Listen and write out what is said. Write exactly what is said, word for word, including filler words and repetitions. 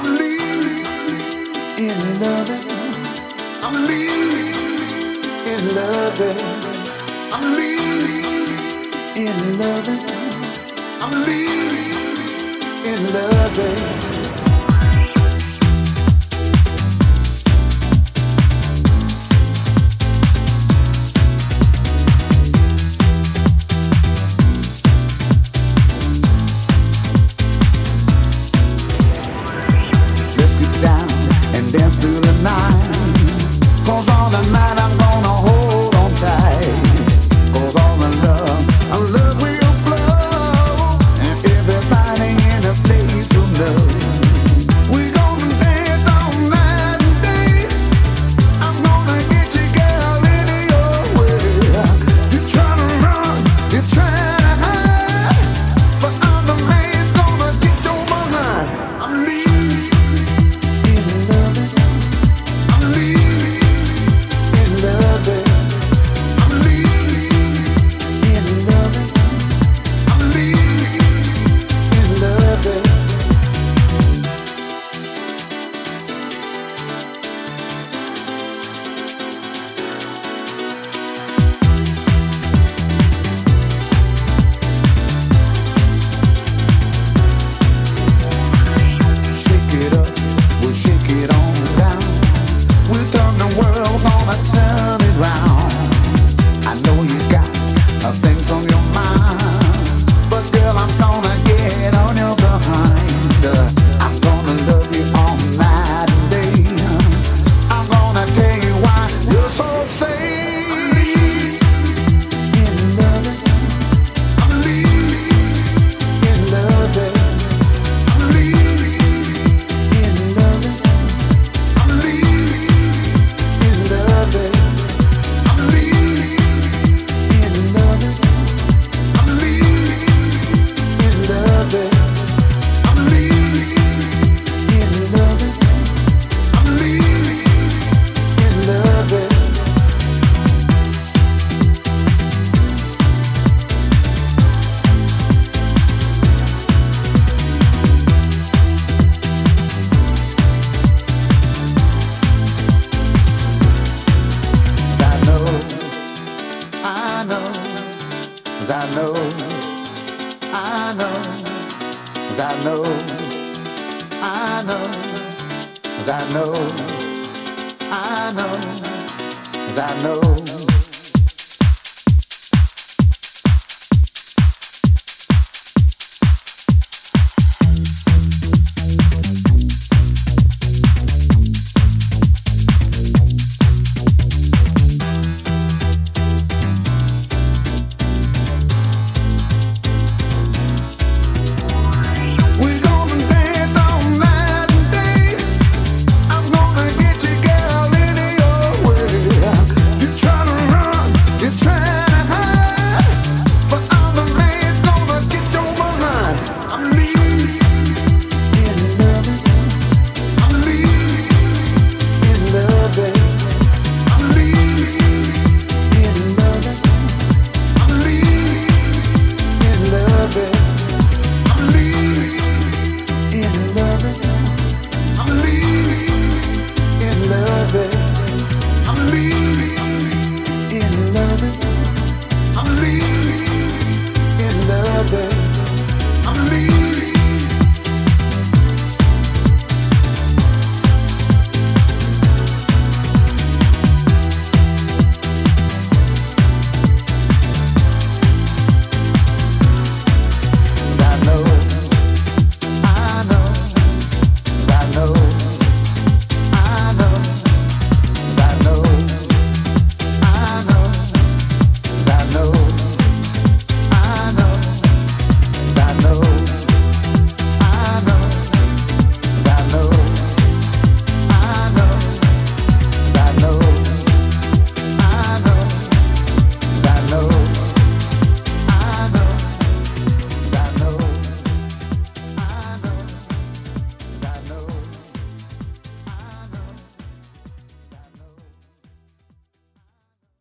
I'm leaning in loving. I'm leaning in loving. I'm leaning in loving. I'm leaning in loving. Dance through the night, 'cause all the night I'm gonna hold on tight, 'cause all the love, our love will flow, and everybody in a place will know. We're gonna dance all night and day. I'm gonna get you, girl, into your way. You're trying to run, you're trying to hide, but I'm the man gonna get your behind. I'm leaving. Turn it round. I know you got uh, things on your mind, but girl, I'm gonna get on your behind. Uh, I'm gonna love you all night and day. I'm gonna tell you why you're so safe. I know, I know, I know, I know, I know, I know, I know.